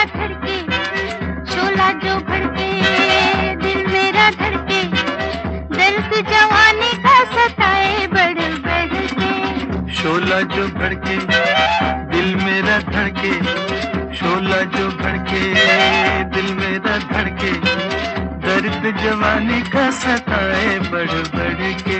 मेरा धड़के, शोला जो भड़के, दिल मेरा धड़के, दर्द जवानी का सताए बढ़ बढ़ के। शोला जो भड़के, दिल मेरा धड़के, शोला जो भड़के, दिल मेरा धड़के, दर्द जवानी का सताए बढ़ बढ़ के।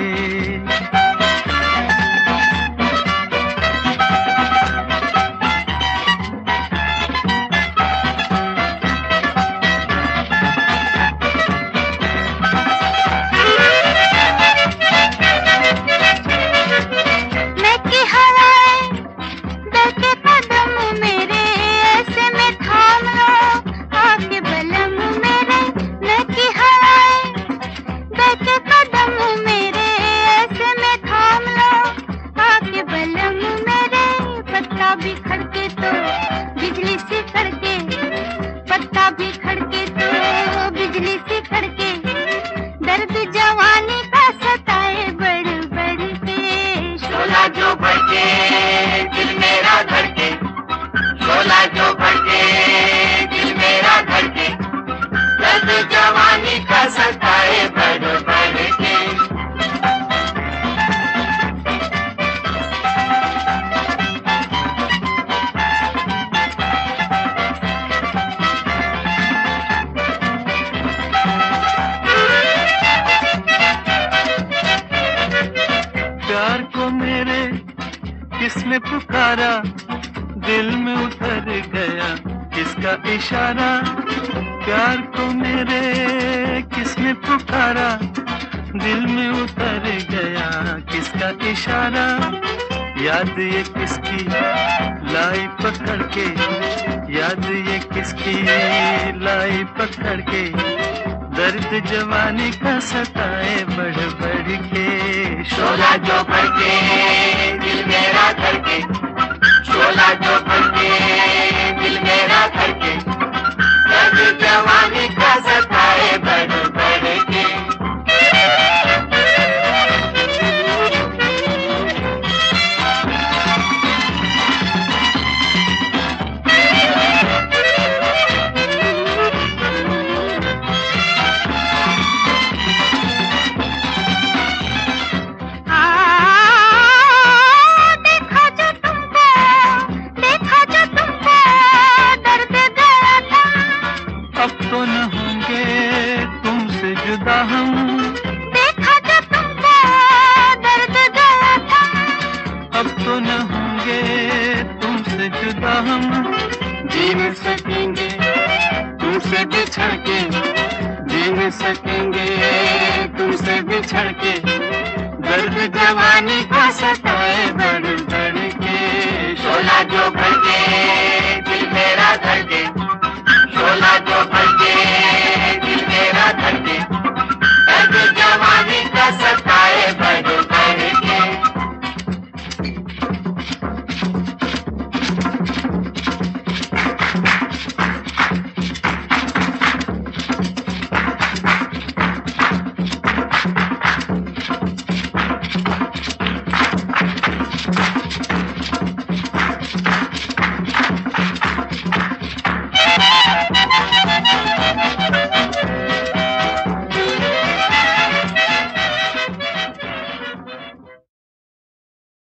भी खड़के तो बिजली से खड़के, पत्ता भी खड़के तो बिजली से खड़के, दर्द जवानी का सताए बढ़ बढ़ के। शोला जो भड़के, दिल मेरा धड़के, शोला जो भड़के, दिल मेरा धड़के, दर्द जवानी का सताए बढ़ बढ़ के। प्यार को मेरे किसने पुकारा, दिल में उतर गया किसका इशारा। प्यार को मेरे किसने पुकारा, दिल में उतर गया किसका इशारा। याद ये किसकी लाई पकड़ के, याद ये किसकी लाई पकड़ के, दर्द जवानी का सताए बढ़ बढ़ के। शोला जो भड़के, दिल मेरा धड़के, शोला जो भड़के, दिल मेरा धड़के, दर्द जवानी का सताए बढ़ बढ़ के। अब तो न होंगे तुमसे जुदा हम, देखा जो तुमको दर्द गया था। अब तो न होंगे तुमसे जुदा हम, जी न सकेंगे तुमसे बिछड़ के, जी न सकेंगे तुमसे बिछड़ के, दर्द जवानी का सताए बढ़ बढ़ के। शोला जो भड़के, दिल